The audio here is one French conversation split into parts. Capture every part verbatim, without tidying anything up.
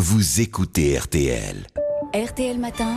vous écoutez R T L. R T L Matin,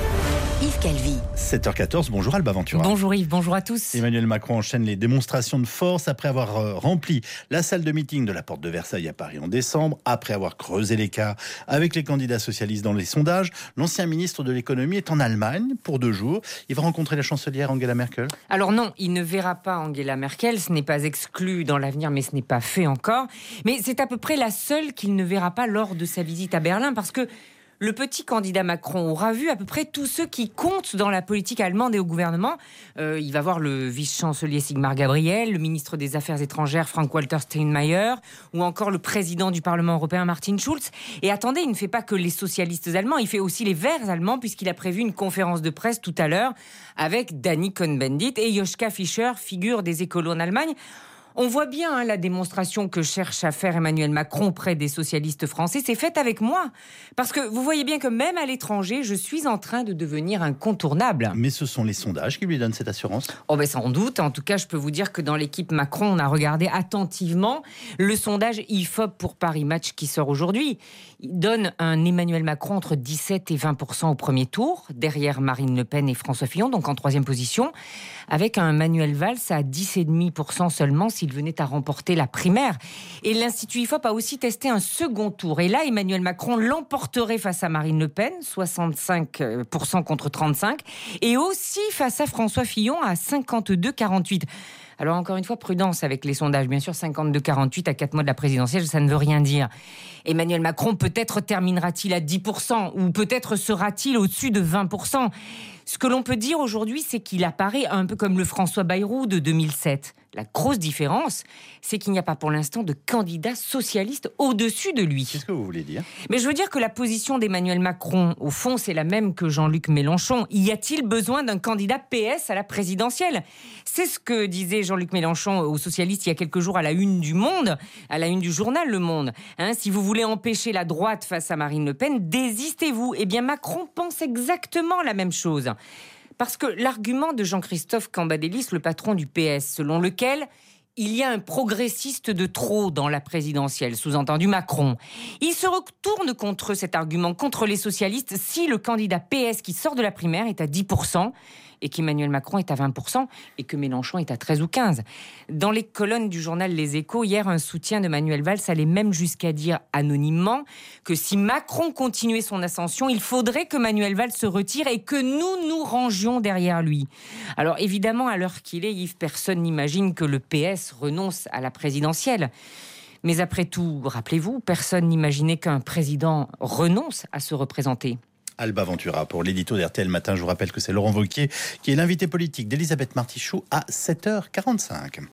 Yves Calvi. sept heures quatorze, bonjour Alba Ventura. Bonjour Yves, bonjour à tous. Emmanuel Macron enchaîne les démonstrations de force après avoir euh, rempli la salle de meeting de la Porte de Versailles à Paris en décembre, après avoir creusé l'écart avec les candidats socialistes dans les sondages. L'ancien ministre de l'économie est en Allemagne pour deux jours. Il va rencontrer la chancelière Angela Merkel. Alors non, il ne verra pas Angela Merkel, ce n'est pas exclu dans l'avenir, mais ce n'est pas fait encore. Mais c'est à peu près la seule qu'il ne verra pas lors de sa visite à Berlin, parce que le petit candidat Macron aura vu à peu près tous ceux qui comptent dans la politique allemande et au gouvernement. Euh, il va voir le vice-chancelier Sigmar Gabriel, le ministre des Affaires étrangères Frank-Walter Steinmeier, ou encore le président du Parlement européen Martin Schulz. Et attendez, il ne fait pas que les socialistes allemands, il fait aussi les Verts allemands, puisqu'il a prévu une conférence de presse tout à l'heure avec Danny Cohn-Bendit et Joschka Fischer, figure des écolos en Allemagne. On voit bien hein, la démonstration que cherche à faire Emmanuel Macron auprès des socialistes français. C'est fait avec moi. Parce que vous voyez bien que même à l'étranger, je suis en train de devenir incontournable. Mais ce sont les sondages qui lui donnent cette assurance. Oh ben sans doute. En tout cas, je peux vous dire que dans l'équipe Macron, on a regardé attentivement le sondage I F O P pour Paris Match qui sort aujourd'hui. Il donne un Emmanuel Macron entre dix-sept et vingt pour cent au premier tour, derrière Marine Le Pen et François Fillon, donc en troisième position, avec un Manuel Valls à dix virgule cinq pour cent seulement s'il venait à remporter la primaire. Et l'Institut I F O P a aussi testé un second tour. Et là, Emmanuel Macron l'emporterait face à Marine Le Pen, soixante-cinq pour cent contre trente-cinq, et aussi face à François Fillon à cinquante-deux virgule quarante-huit. Alors encore une fois, prudence avec les sondages. Bien sûr, cinquante-deux virgule quarante-huit à quatre mois de la présidentielle, ça ne veut rien dire. Emmanuel Macron, peut-être terminera-t-il à dix pour cent ou peut-être sera-t-il au-dessus de vingt pour cent. Ce que l'on peut dire aujourd'hui, c'est qu'il apparaît un peu comme le François Bayrou de deux mille sept. La grosse différence, c'est qu'il n'y a pas pour l'instant de candidat socialiste au-dessus de lui. Qu'est-ce que vous voulez dire ? Mais je veux dire que la position d'Emmanuel Macron, au fond, c'est la même que Jean-Luc Mélenchon. Y a-t-il besoin d'un candidat P S à la présidentielle ? C'est ce que disait Jean-Luc Mélenchon aux socialistes il y a quelques jours à la une du Monde, à la une du journal Le Monde. Hein, si vous voulez empêcher la droite face à Marine Le Pen, désistez-vous. Eh bien, Macron pense exactement la même chose. Parce que l'argument de Jean-Christophe Cambadélis, le patron du P S, selon lequel il y a un progressiste de trop dans la présidentielle, sous-entendu Macron, il se retourne contre cet argument, contre les socialistes, si le candidat P S qui sort de la primaire est à dix pour cent et qu'Emmanuel Macron est à vingt pour cent et que Mélenchon est à treize ou quinze. Dans les colonnes du journal Les Échos, hier, un soutien de Manuel Valls allait même jusqu'à dire anonymement que si Macron continuait son ascension, il faudrait que Manuel Valls se retire et que nous nous rangions derrière lui. Alors évidemment, à l'heure qu'il est, Yves, personne n'imagine que le P S renonce à la présidentielle. Mais après tout, rappelez-vous, personne n'imaginait qu'un président renonce à se représenter. Alba Ventura pour l'édito d'R T L Matin. Je vous rappelle que c'est Laurent Wauquiez qui est l'invité politique d'Elisabeth Martichoux à sept heures quarante-cinq.